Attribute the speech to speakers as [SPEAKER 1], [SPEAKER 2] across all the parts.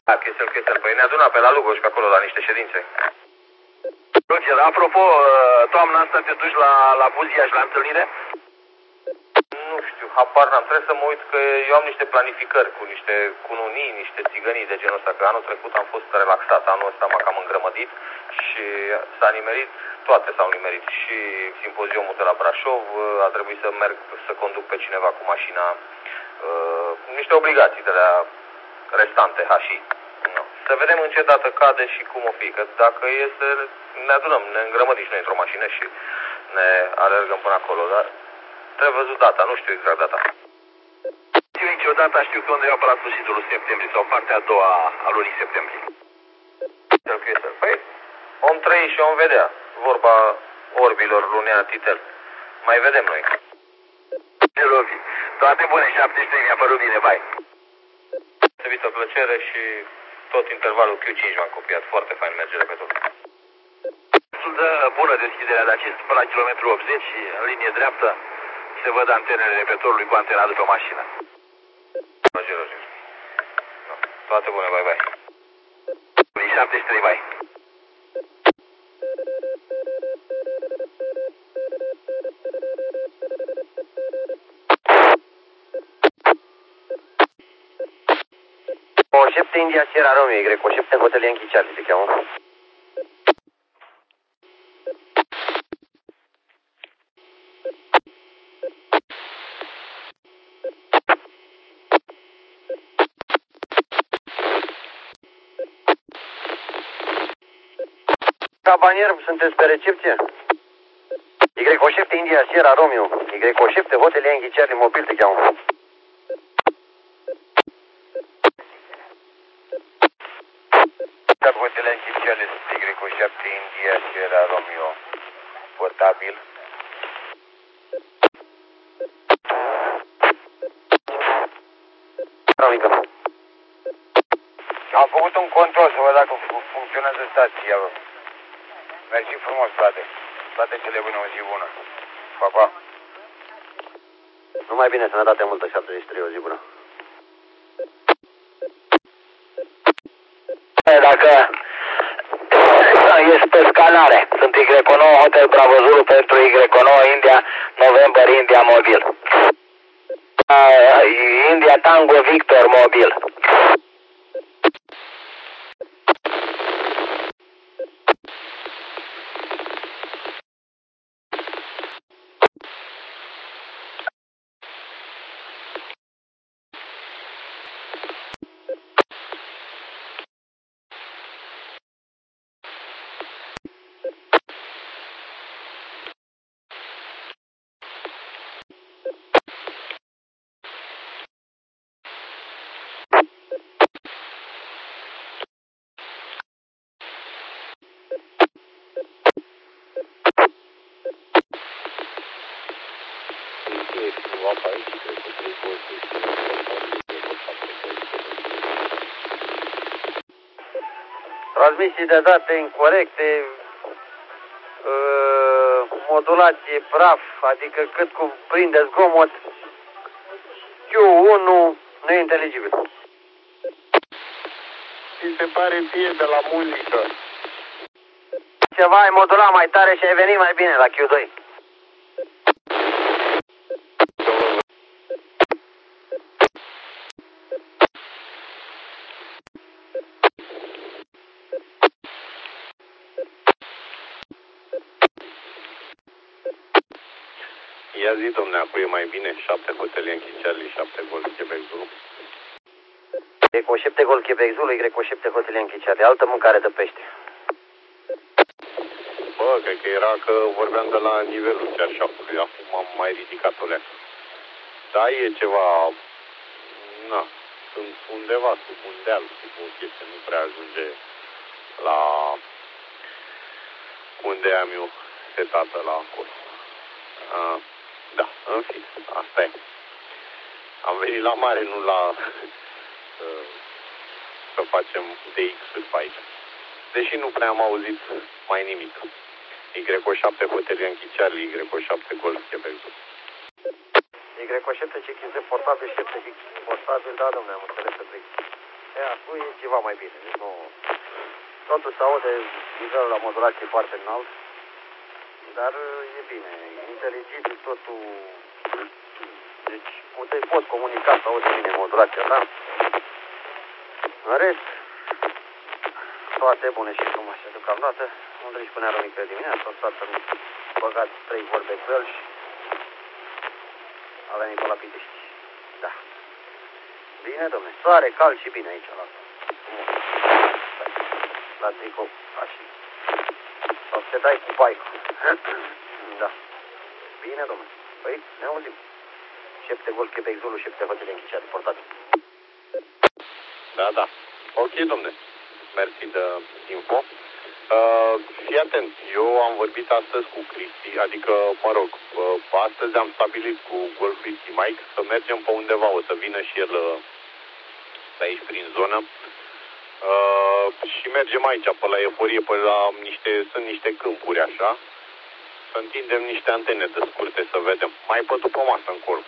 [SPEAKER 1] Da, Chesel. Păi ne aduna pe la Lugoj pe acolo la niște ședințe.
[SPEAKER 2] Roger, apropo, toamna asta te duci la Buziaș la întâlnire?
[SPEAKER 1] Nu știu, habar n-am. Trebuie să mă uit că eu am niște planificări cu niște cununii, niște țigănii de genul ăsta, că anul trecut am fost relaxat, anul ăsta m-am cam îngrămădit și s-a nimerit, toate s-au nimerit, și simpoziumul de la Brașov, a trebuit să merg să conduc pe cineva cu mașina, niște obligații de la restante, hași. No. Să vedem în ce dată cade și cum o fi, că dacă e să ne adunăm, ne îngrămădim și noi într-o mașină și ne alergăm până acolo, dar trebuie văzut data, nu știu exact data.
[SPEAKER 2] Știu niciodată, știu că undeva pe la sfârșitul lui septembrie sau partea a doua a lunii septembrie.
[SPEAKER 1] Păi, om trăi și om vedea, vorba orbilor lunea Titel. Mai vedem noi.
[SPEAKER 2] Robi, toate bune, 73, mi-a părut bine, bai.
[SPEAKER 1] Deosebită plăcere și tot intervalul Q5 m-am copiat, foarte fain merge repetul.
[SPEAKER 2] Destul de bună deschiderea de acest până la kilometru 80 și în linie dreaptă se văd antenele repetorului cu antena de pe mașină.
[SPEAKER 1] Roger. No. Toate bune, bye.
[SPEAKER 2] 73, bai.
[SPEAKER 3] O7 India Sierra Romeo, Y7 Hotel Yankee Charlie se cheamă. Cabanier, sunteți pe recepție? Y7 India Sierra Romeo, Y7 Hotel Yankee Charlie mobil te cheamă.
[SPEAKER 2] Hotel Yankee Charlie, Y7 India Sierra Romeo, portabil. Am făcut un control să văd dacă funcționează stația. Mersi frumos, frate. Toate cele bune, o zi bună. Pa.
[SPEAKER 3] Numai bine, sănătate multă, 73, o zi bună. Dacă ești pe scanare, sunt Y9 Hotel Bravo Zulu pentru Y9 India, November India mobil. India Tango Victor mobil. Transmisii de date incorrecte, modulație praf, adică cât cuprinde zgomot, Q1 neinteligibil.
[SPEAKER 2] Ți se pare ție de la muzică?
[SPEAKER 3] Ceva ai modulat mai tare și ai venit mai bine la Q2.
[SPEAKER 2] Ia zi, domne, acum e mai bine? 7 Hotel Yankee Charlie, 7 Golf Quebec Zulu.
[SPEAKER 3] Y7 Golf Quebec Zulu, Y7 Hotel Yankee Charlie, altă mâncare de pește.
[SPEAKER 2] Bă, cred că era că vorbeam de la nivelul cearșafului, acum am mai ridicat o leacă. Da, e ceva, na, sunt undeva sub un deal, sub o chestie, nu prea ajunge la unde am eu setată la acolo. Da, în fine, asta e. Am venit la mare, nu la să facem DX-uri pe aici. Deși nu prea am auzit mai nimic. Y7 Hotel Yankee Charlie, Y7 Golf Quebec Zulu.
[SPEAKER 3] Y7 check-in portabil, 7 portabil, da, domnule, am înțeles să trec.
[SPEAKER 4] Acum e ceva mai bine. Deci nu... Totul se aude nivelul la modulație foarte înalt, dar e bine. Inteligibil totul. Deci poți comunica, să aude bine modulația ta. În rest, toate bune și frumoase deocamdată. Unde își punea Romică dimineața, o să băgat 3 vorbe cu el și a venit pe la Pitești. Da. Bine, domne. Soare, cald și bine aici la tricou. Așa. Sau te dai cu baicul. Da. Bine, domne. Păi, ne auzim. 7 Golf Quebec Zulu, 7 Hotel Închiciat, portabil.
[SPEAKER 2] Da. Ok, domne. Mersi de info. Fii atent, eu am vorbit astăzi cu Cristi, adică, mă rog, astăzi am stabilit cu Golf Cristi Mike să mergem pe undeva, o să vină și el pe aici prin zonă și mergem aici, pe la Eforie, pe la sunt niște câmpuri așa, să întindem niște antene de scurte să vedem, mai pe după masă încolo.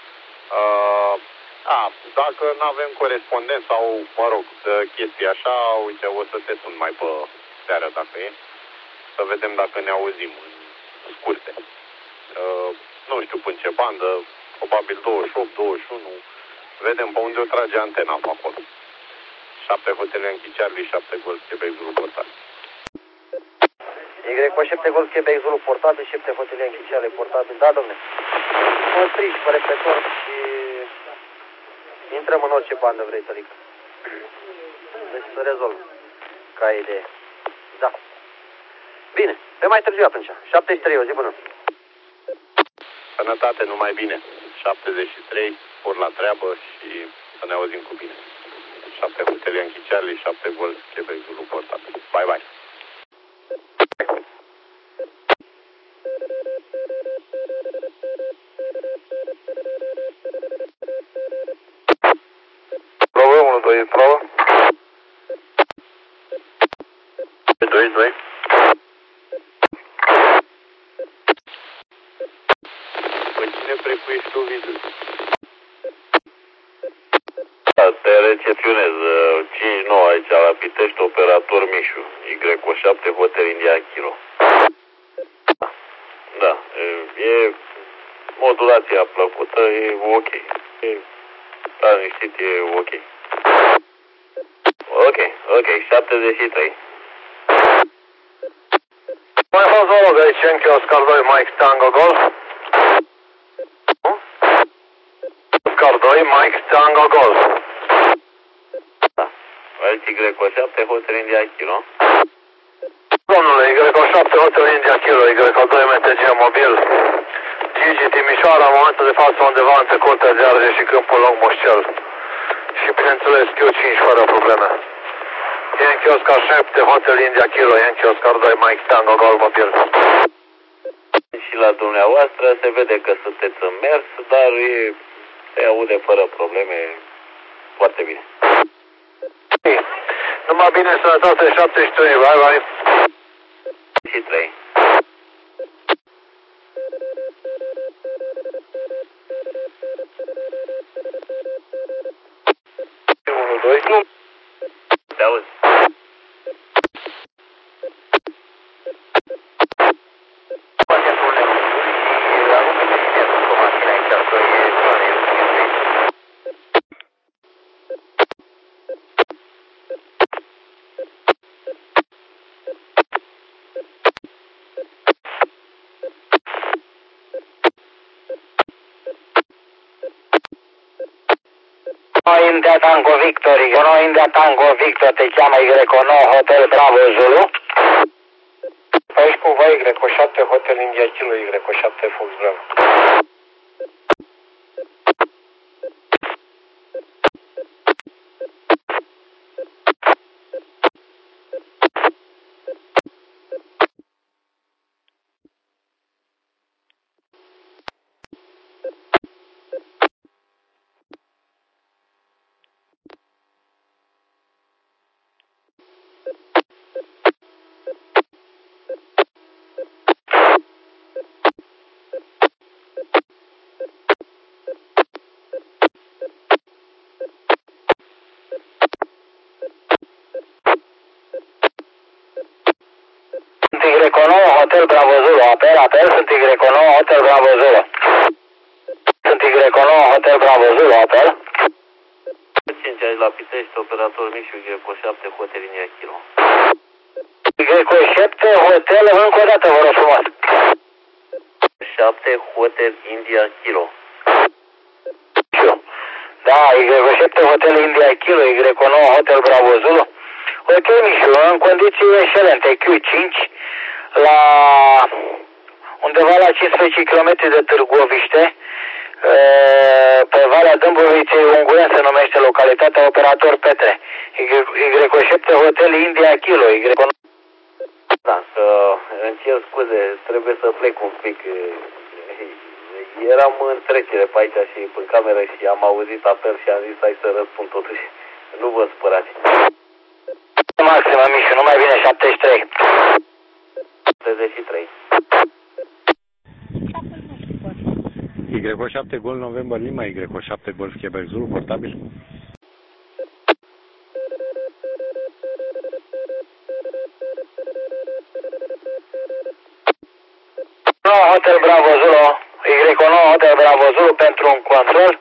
[SPEAKER 2] Dacă nu avem corespondență sau, mă rog, chestii așa, uite, o să te sun mai pe seară dacă e, să vedem dacă ne auzim în scurte. Nu știu până ce bandă, probabil 28, 21, vedem pe unde o trage antena pe acolo. 7 Hotel Închiciat, 7 Golf Quebec Zulu portabil.
[SPEAKER 4] Y7 Golf Quebec Zulu portabil, 7 Hotel Închiciat portabil, da, domne. Mă strici pe repetor și intrăm în orice bandă vrei, Tălică. Deci să rezolv ca idee. Da. Bine, pe mai târziu atunci. 73, o zi bună.
[SPEAKER 2] Sănătate, numai bine. 73, ori la treabă și să ne auzim cu bine. 7 Hotel Închiciat, 7 Golf Quebec Zulu portabil. Bye, bye.
[SPEAKER 3] Bravo, 1, 2, bravo.
[SPEAKER 2] 2, 2. Păi cine precuiești tu, Vidu?
[SPEAKER 3] Da, te recepționez. 5-9 aici la Pitești, operator Mișu. Y7 Hotel India Kilo. Da, e modulația plăcută, e ok. Da, liniștit, e ok. Ok, 73.
[SPEAKER 4] Mai fost volog aici, înche Oscar 2, Mike Tango Golf. Oscar 2, Mike Tango Golf.
[SPEAKER 3] Da, aici Y7 Hotel India Kilo.
[SPEAKER 4] Domnule, Y7 Hotel India Kilo, Y2 MTG mobil. Gigi Timișoara, în momentul de față undeva între Curtea de Arge și Câmpul Long Moșcel. Și bineînțeles Q5 fără probleme. Yankee Oscar 7 Hotel India Kilo, Yankee Oscar 2 Mike Tango Golf mobil.
[SPEAKER 3] Și la dumneavoastră se vede că sunteți în mers, dar se aude fără probleme, foarte bine.
[SPEAKER 4] Numai bine, sănătate, 73, bye.
[SPEAKER 3] Și 3.
[SPEAKER 4] Nu.
[SPEAKER 3] Te auzi?
[SPEAKER 5] India Tango Victor, India Tango Victor, te cheamă Y9 Hotel Bravo Zulu.
[SPEAKER 4] Aici cu voi Y7 Hotel India Kilo, Y7 Fox Bravo.
[SPEAKER 3] Hotel Bravo Zulu, apel, sunt Y9 Hotel Bravo Zulu. Sunt Y9 Hotel Bravo Zulu, apel.
[SPEAKER 4] 5 aici la Pitești, operator Mișu, Y7, Hotel India Kilo.
[SPEAKER 3] Y7 Hotel, încă o dată, vă rog frumos.
[SPEAKER 4] 7 Hotel India Kilo.
[SPEAKER 3] Da, Y7 Hotel India Kilo, Y9 Hotel Bravo Zulu. Ok, Mișu, în condiții excelente, Q5, la undeva la 15 km de Târgoviște, pe Valea Dâmboviței Unguren se numește localitatea, operator Petre. Y7 Hotel India Kilo, Y9.
[SPEAKER 4] Da, să îmi cer scuze, trebuie să plec un pic. Eram în trecere pe aici și în cameră și am auzit apel și am zis hai să răspund totuși. Nu vă spărați.
[SPEAKER 3] Maximă, Mișu, numai bine 73.
[SPEAKER 4] 73.
[SPEAKER 2] Y7 Golf November Lima, Y7 Golf Quebec Zulu, portabil.
[SPEAKER 3] Hotel Bravo Zulu, Y9 Hotel Bravo Zulu pentru un control.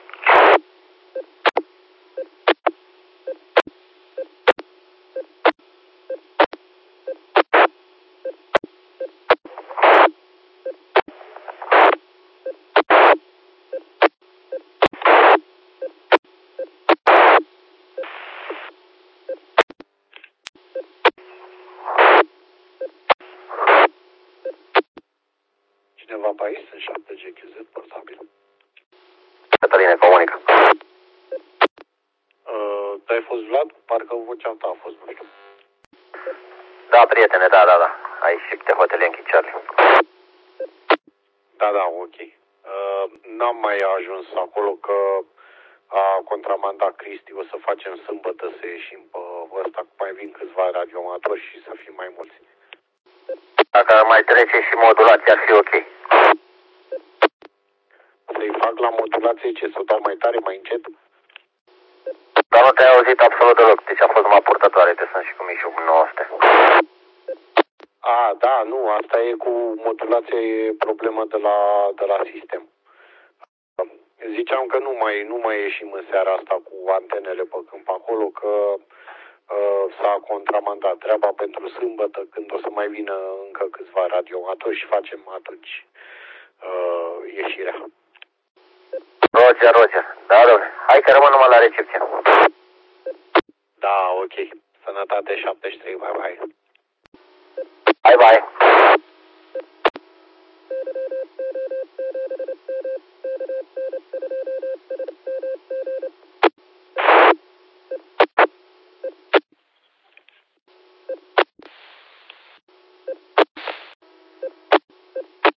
[SPEAKER 2] Cineva pe aici, sunt 7 GQZ, portabil.
[SPEAKER 3] Cătăline, comunică.
[SPEAKER 2] Tu ai fost Vlad? Parcă vocea ta a fost mică.
[SPEAKER 3] Da, prietene, da. Aici și pe Hotel Yankee Charlie.
[SPEAKER 2] Da, ok. N-am mai ajuns acolo că a contramandat Cristi, o să facem sâmbătă să ieșim pe ăsta, mai vin câțiva radioamatori și să fim mai mulți.
[SPEAKER 3] Dacă mai trece și modulația, ar fi ok.
[SPEAKER 2] Să-i fac la modulație ce? Să o dau mai tare, mai încet?
[SPEAKER 3] Dar nu te-ai auzit absolut deloc, deci a fost numai purtătoare, te sunt și cu Mișu 900.
[SPEAKER 2] Da, nu, asta e cu modulația, e problemă de la sistem. Ziceam că nu mai ieșim în seara asta cu antenele pe câmp acolo, că s-a contramandat treaba pentru sâmbătă, când o să mai vină încă câțiva radioamatori și facem atunci ieșirea.
[SPEAKER 3] Roger. Da, domnule. Hai că rămân numai la recepție.
[SPEAKER 2] Da, ok. Sănătate 73, bye.
[SPEAKER 3] Bye.